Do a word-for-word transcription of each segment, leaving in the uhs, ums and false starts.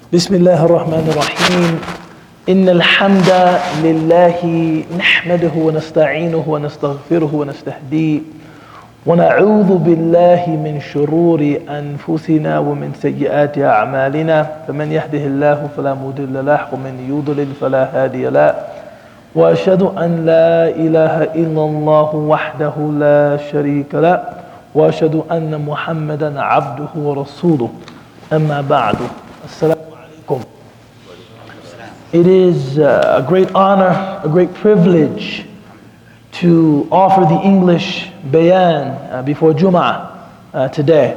بسم الله الرحمن الرحيم إن الحمد لله نحمده ونستعينه ونستغفره ونستهديه ونعوذ بالله من شرور أنفسنا ومن سيئات أعمالنا فمن يهده الله فلا مضل له ومن يضلل فلا هادي له وأشهد أن لا إله إلا الله وحده لا شريك له وأشهد أن محمدا عبده ورسوله أما بعد السلام عليكم. It is a great honor, a great privilege to offer the English bayan uh, before Jum'ah uh, today.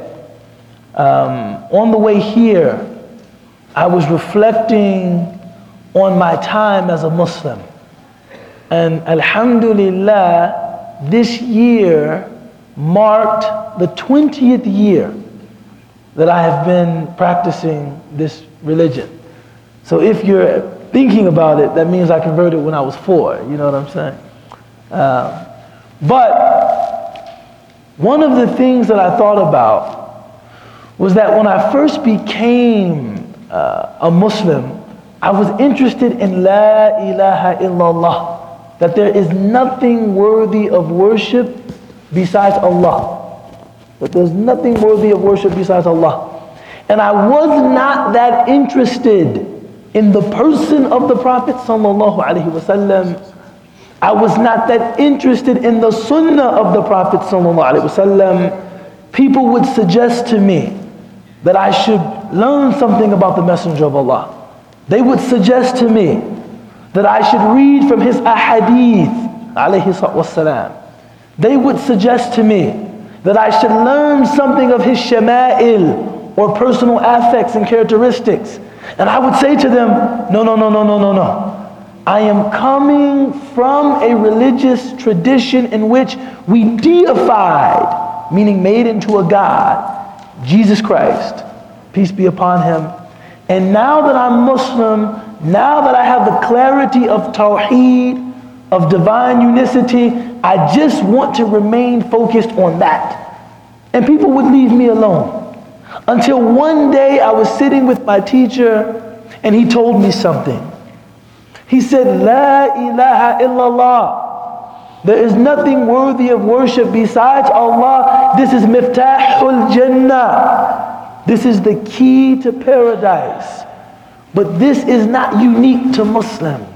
Um, on the way here, I was reflecting on my time as a Muslim. And alhamdulillah, this year marked the twentieth year that I have been practicing this religion. So if you're thinking about it, that means I converted when I was four, you know what I'm saying? Uh, but one of the things that I thought about was that when I first became uh, a Muslim, I was interested in La ilaha illallah, that there is nothing worthy of worship besides Allah. That there's nothing worthy of worship besides Allah. And I was not that interested in the person of the Prophet sallallahu alaihi wasallam. I was not that interested in the sunnah of the Prophet sallallahu alaihi wasallam. People would suggest to me that I should learn something about the Messenger of Allah. They would suggest to me that I should read from his ahadith alayhi wasalam. They would suggest to me that I should learn something of his shama'il, or personal affects and characteristics. And I would say to them, no, no, no, no, no, no, no. I am coming from a religious tradition in which we deified, meaning made into a God, Jesus Christ, peace be upon him. And now that I'm Muslim, now that I have the clarity of Tawheed, of divine unicity, I just want to remain focused on that. And people would leave me alone. Until one day I was sitting with my teacher and he told me something. He said, La ilaha illallah. There is nothing worthy of worship besides Allah. This is Miftahul Jannah. This is the key to paradise. But this is not unique to Muslims.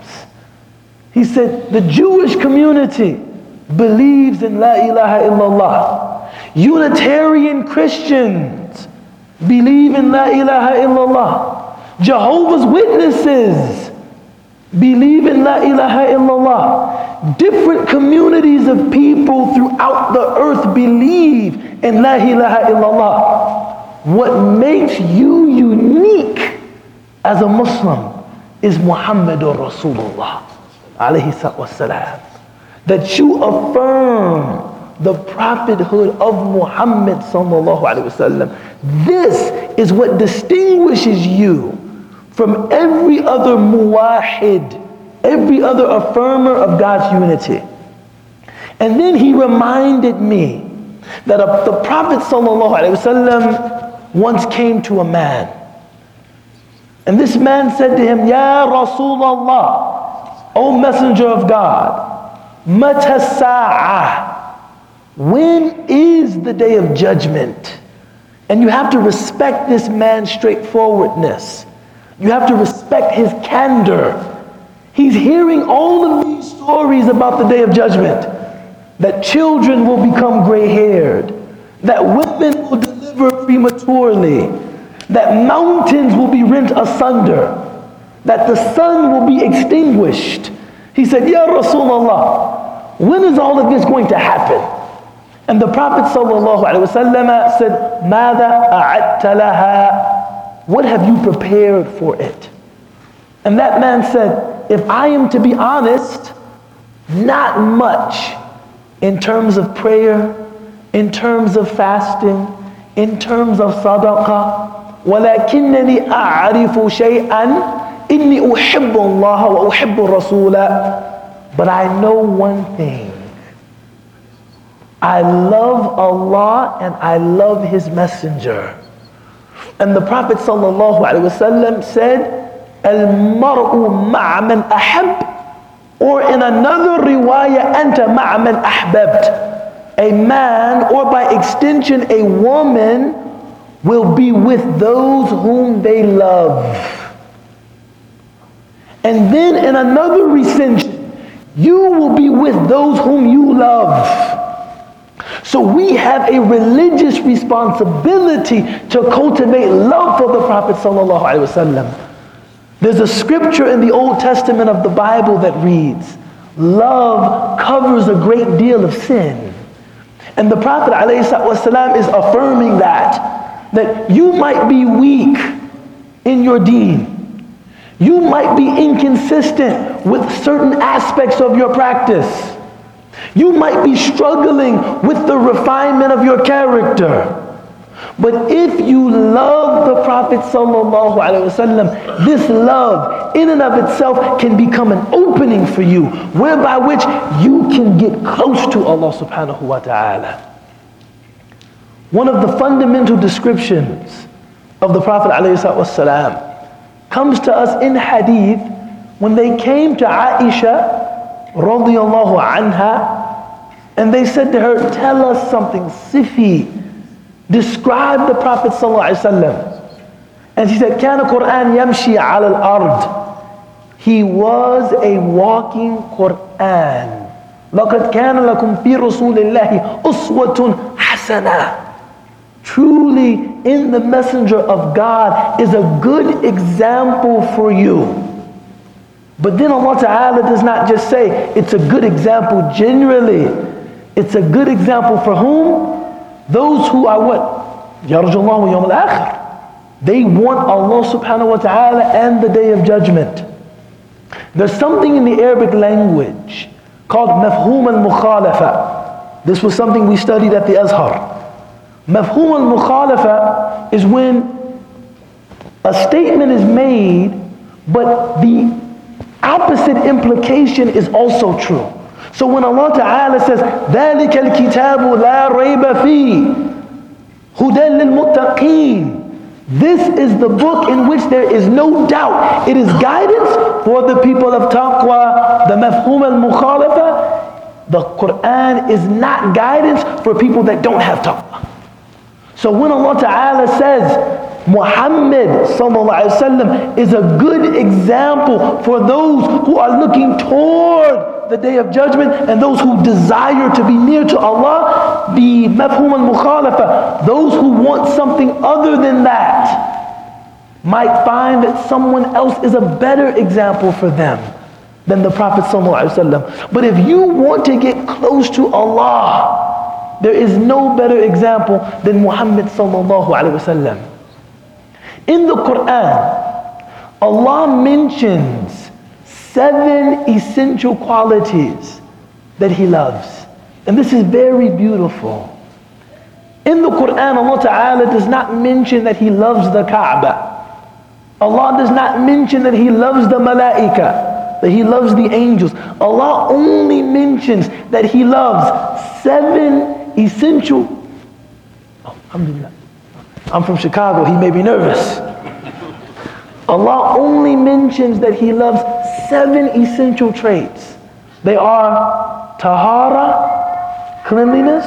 He said, the Jewish community believes in La ilaha illallah. Unitarian Christians believe in La ilaha illallah. Jehovah's Witnesses believe in La ilaha illallah. Different communities of people throughout the earth believe in La ilaha illallah. What makes you unique as a Muslim is Muhammadur Rasulullah alayhi wassalam. That you affirm the prophethood of Muhammad sallallahu alayhi wasallam. This is what distinguishes you from every other muwahid, every other affirmer of God's unity. And then he reminded me that the Prophet sallallahu alayhi wasallam once came to a man. And this man said to him, Ya Rasulullah, O Messenger of God, Mata Sa'ah, when is the day of judgment? And you have to respect this man's straightforwardness. You have to respect his candor. He's hearing all of these stories about the day of judgment. That children will become gray-haired. That women will deliver prematurely. That mountains will be rent asunder. That the sun will be extinguished. He said, Ya Rasulullah, when is all of this going to happen? And the Prophet ﷺ said, Mada a'adta laha? What have you prepared for it? And that man said, if I am to be honest, not much in terms of prayer, in terms of fasting, in terms of sadaqah. وَلَكِنَّنِي أَعْرِفُ شَيْئًا إِنِّي أُحِبُّ اللَّهَ وَأُحِبُّ الرَّسُولَ. But I know one thing. I love Allah and I love His Messenger. And the Prophet sallallahu alaihi wasallam said, "Al-mar'u ma'a man ahab," or in another riwayah, "Anta ma'a man ahbabt." A man, or by extension a woman, will be with those whom they love. And then in another recension, you will be with those whom you love. So we have a religious responsibility to cultivate love for the Prophet sallallahu alaihi wasallam. There's a scripture in the Old Testament of the Bible that reads, love covers a great deal of sin. And the Prophet ﷺ is affirming that, that you might be weak in your deen. You might be inconsistent with certain aspects of your practice. You might be struggling with the refinement of your character. But if you love the Prophet ﷺ, this love in and of itself can become an opening for you, whereby which you can get close to Allah subhanahu wa ta'ala. One of the fundamental descriptions of the Prophet ﷺ comes to us in hadith when they came to Aisha radiyallahu anha and they said to her, tell us something, Sifi. Describe the Prophet ﷺ. And she said, كان قرآن يمشي على الأرض. He was a walking Quran. لقد كان لكم في رسول الله أسوة حسنة. Truly, in the messenger of God is a good example for you. But then Allah Ta'ala does not just say it's a good example generally. It's a good example for whom? Those who are what? Yarjullahu yawm al-akhir. They want Allah subhanahu wa ta'ala and the day of judgment. There's something in the Arabic language called mafhum al-mukhalafa. This was something we studied at the Azhar. Mafhum al-mukhalafa is when a statement is made, but the opposite implication is also true. So when Allah Ta'ala says, ذَلِكَ الْكِتَابُ لَا رَيْبَ فِيهِ هُدًى لِلْمُتَّقِينَ. This is the book in which there is no doubt. It is guidance for the people of taqwa. The mafhum al-mukhalafa, the Quran is not guidance for people that don't have taqwa. So when Allah Ta'ala says, Muhammad sallallahu alaihi wasallam is a good example for those who are looking toward the day of judgment and those who desire to be near to Allah, the mafhum al-mukhalafa, those who want something other than that might find that someone else is a better example for them than the Prophet sallallahu alaihi wasallam. But if you want to get close to Allah, there is no better example than Muhammad sallallahu alaihi wasallam. In the Quran, Allah mentions seven essential qualities that He loves. And this is very beautiful. In the Quran, Allah Ta'ala does not mention that He loves the Kaaba. Allah does not mention that He loves the Malaika, that He loves the angels. Allah only mentions that He loves seven essential. Oh, alhamdulillah. I'm from Chicago, he may be nervous. Allah only mentions that He loves seven essential traits. They are tahara, cleanliness,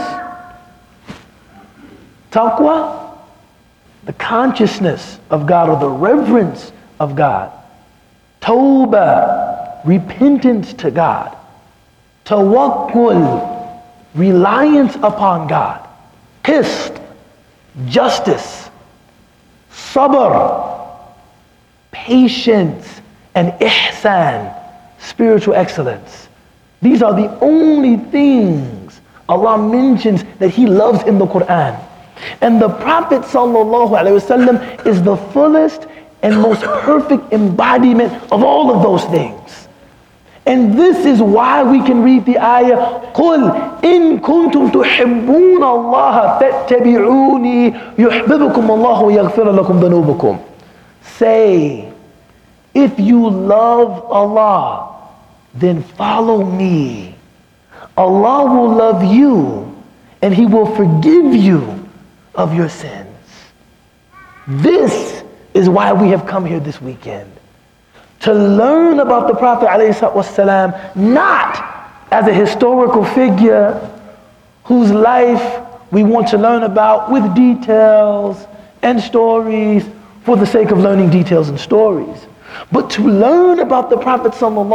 taqwa, the consciousness of God or the reverence of God, tawbah, repentance to God, tawakkul, reliance upon God, qist, justice, sabr, patience, and ihsan, spiritual excellence. These are the only things Allah mentions that He loves in the Quran. And the Prophet sallallahu alaihi wasallam is the fullest and most perfect embodiment of all of those things. And this is why we can read the ayah, قُلْ إِن كُنْتُمْ تُحِبُّونَ اللَّهَ فَاتَّبِعُونِي يُحْبِبُكُمُ اللَّهُ وَيَغْفِرَ لَكُمْ ذُنُوبَكُمْ. Say, if you love Allah, then follow me. Allah will love you and He will forgive you of your sins. This is why we have come here this weekend. To learn about the Prophet ﷺ, not as a historical figure whose life we want to learn about with details and stories for the sake of learning details and stories, but to learn about the Prophet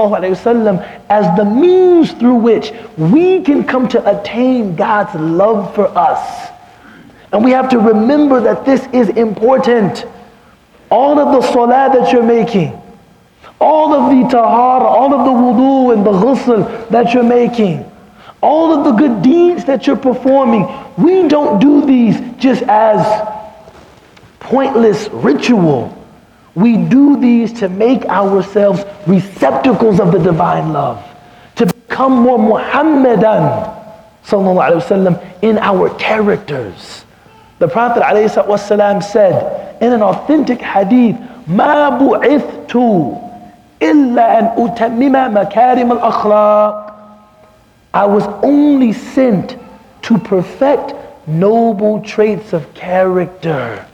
ﷺ as the means through which we can come to attain God's love for us. And we have to remember that this is important. All of the salah that you're making, all of the tahara, all of the wudu and the ghusl that you're making, all of the good deeds that you're performing, we don't do these just as pointless ritual. We do these to make ourselves receptacles of the divine love, to become more Muhammadan sallallahu alaihi wasallam in our characters. The Prophet ﷺ said in an authentic hadith, "Ma bu'ithtu illa an utammima makarim al-akhlaq." I was only sent to perfect noble traits of character.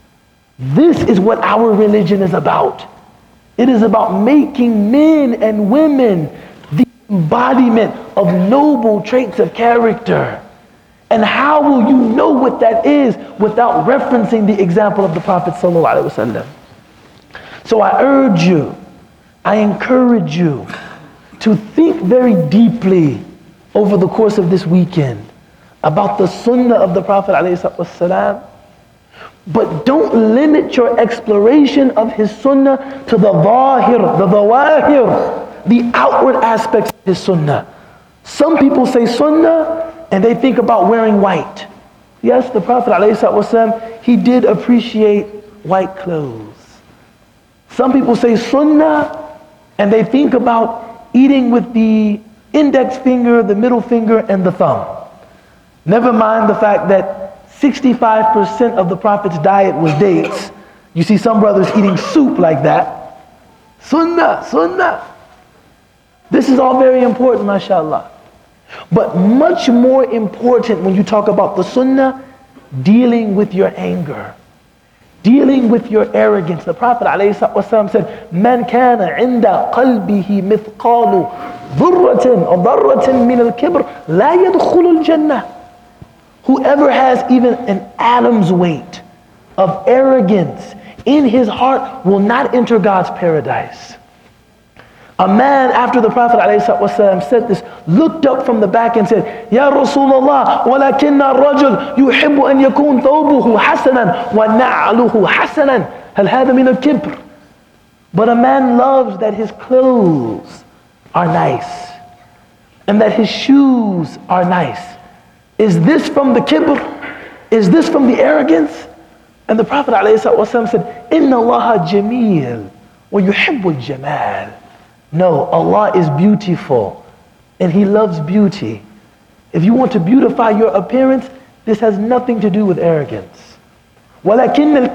This is what our religion is about. It is about making men and women the embodiment of noble traits of character. And how will you know what that is without referencing the example of the Prophet ﷺ? So I urge you, I encourage you to think very deeply over the course of this weekend about the sunnah of the Prophet ﷺ, but don't limit your exploration of his sunnah to the zahir, the zawahir, the outward aspects of his sunnah. Some people say sunnah and they think about wearing white. Yes, the Prophet ﷺ, he did appreciate white clothes. Some people say sunnah and they think about eating with the index finger, the middle finger, and the thumb. Never mind the fact that sixty-five percent of the Prophet's diet was dates. You see some brothers eating soup like that. Sunnah, sunnah. This is all very important, mashallah. But much more important when you talk about the sunnah, dealing with your anger, dealing with your arrogance. The Prophet ﷺ said, "Man kana inda qalbihi mithqalu dhurratin or dharratin min al-kibr la yadkhulu al-jannah." Whoever has even an atom's weight of arrogance in his heart will not enter God's paradise. A man, after the Prophet ﷺ said this, looked up from the back and said, "Ya Rasulullah, walakinna ar-rajul yuhibbu an yakun thawbuhu hasanan wa na'luhu hasanan. Hal hadha min al-kibr?" But a man loves that his clothes are nice and that his shoes are nice. Is this from the kibr? Is this from the arrogance? And the Prophet ﷺ said, "Inna Allah jameel wa yuhibbu al-jamal." No, Allah is beautiful and He loves beauty. If you want to beautify your appearance, this has nothing to do with arrogance. وَلَكِنَّ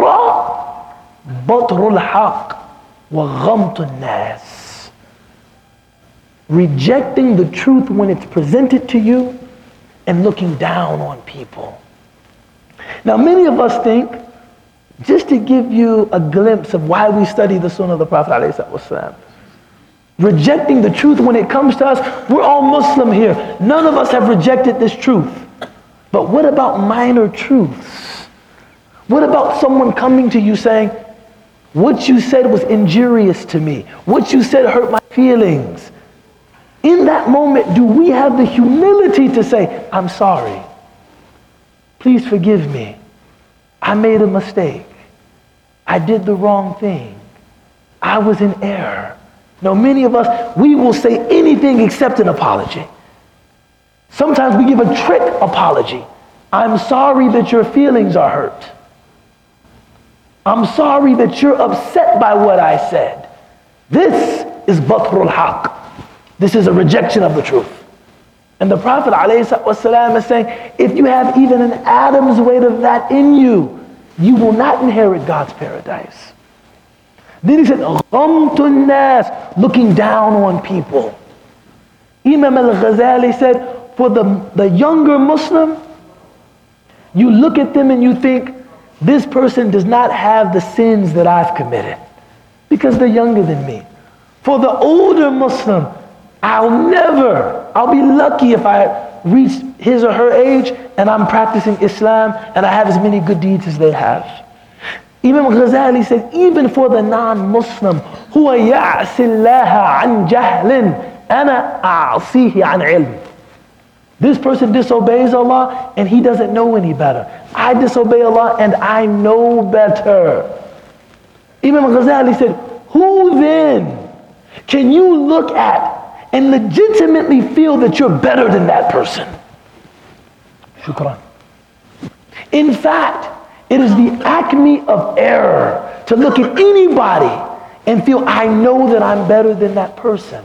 الْكِبْرَ بَطْرُ الْحَقِّ وَغَمْطُ النَّاسِ. Rejecting the truth when it's presented to you and looking down on people. Now many of us think, just to give you a glimpse of why we study the sunnah of the Prophet ﷺ, rejecting the truth when it comes to us, we're all Muslim here. None of us have rejected this truth. But what about minor truths? What about someone coming to you saying, what you said was injurious to me. What you said hurt my feelings. In that moment, do we have the humility to say, "I'm sorry. Please forgive me. I made a mistake. I did the wrong thing. I was in error." Now, many of us, we will say anything except an apology. Sometimes we give a trick apology. "I'm sorry that your feelings are hurt. I'm sorry that you're upset by what I said." This is batrul haq. This is a rejection of the truth. And the Prophet ﷺ is saying, if you have even an atom's weight of that in you, you will not inherit God's paradise. Then he said, "Ghamtun nas," looking down on people. Imam al-Ghazali said, for the, the younger Muslim, you look at them and you think, this person does not have the sins that I've committed because they're younger than me. For the older Muslim, I'll never, I'll be lucky if I reach his or her age and I'm practicing Islam and I have as many good deeds as they have. Imam Ghazali said, even for the non-Muslim, هو يعصي الله عن جهل أنا أعصيه عن علم. This person disobeys Allah and he doesn't know any better. I disobey Allah and I know better. Imam Ghazali said, who then can you look at and legitimately feel that you're better than that person? Shukran. In fact, it is the acme of error to look at anybody and feel, I know that I'm better than that person.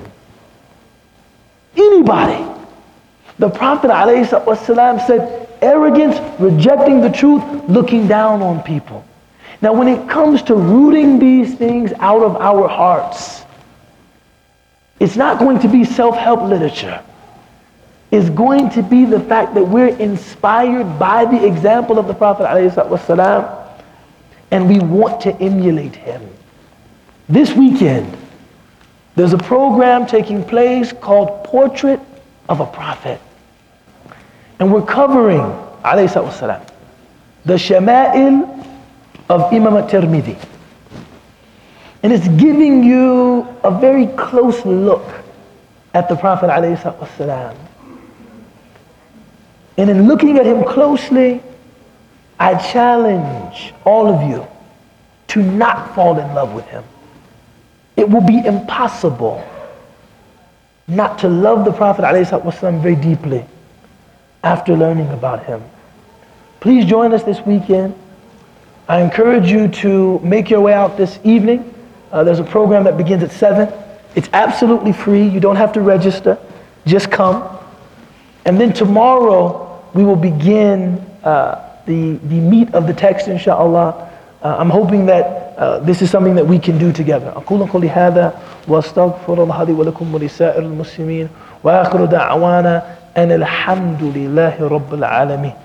Anybody. The Prophet ﷺ said, arrogance, rejecting the truth, looking down on people. Now when it comes to rooting these things out of our hearts, it's not going to be self-help literature. It's going to be the fact that we're inspired by the example of the Prophet ﷺ, and we want to emulate him. This weekend, there's a program taking place called Portrait of a Prophet. And we're covering ﷺ, the Shama'il of Imam at-Tirmidhi. And it's giving you a very close look at the Prophet ﷺ. And in looking at him closely, I challenge all of you to not fall in love with him. It will be impossible not to love the Prophet ﷺ very deeply after learning about him. Please join us this weekend. I encourage you to make your way out this evening. Uh, there's a program that begins at seven. It's absolutely free. You don't have to register. Just come. And then tomorrow, we will begin uh, the, the meat of the text, inshallah. Uh, I'm hoping that uh, this is something that we can do together. أقول قولي هذا وأستغفر الله لي ولكم ولسائر المسلمين وآخر دعوانا أن الحمد لله رب العالمين.